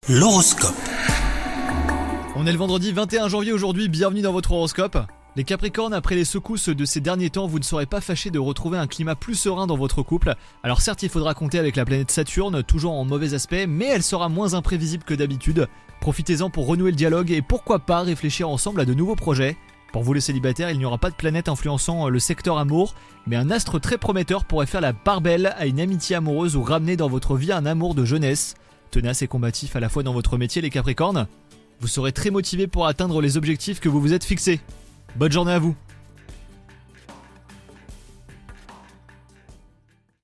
L'horoscope. On est le vendredi 21 janvier aujourd'hui, bienvenue dans votre horoscope. Les Capricornes, après les secousses de ces derniers temps, vous ne serez pas fâchés de retrouver un climat plus serein dans votre couple. Alors certes, il faudra compter avec la planète Saturne, toujours en mauvais aspect, mais elle sera moins imprévisible que d'habitude. Profitez-en pour renouer le dialogue et pourquoi pas réfléchir ensemble à de nouveaux projets. Pour vous les célibataires, il n'y aura pas de planète influençant le secteur amour, mais un astre très prometteur pourrait faire la part belle à une amitié amoureuse ou ramener dans votre vie un amour de jeunesse. Tenace et combatif à la fois dans votre métier les Capricornes, vous serez très motivés pour atteindre les objectifs que vous vous êtes fixés. Bonne journée à vous.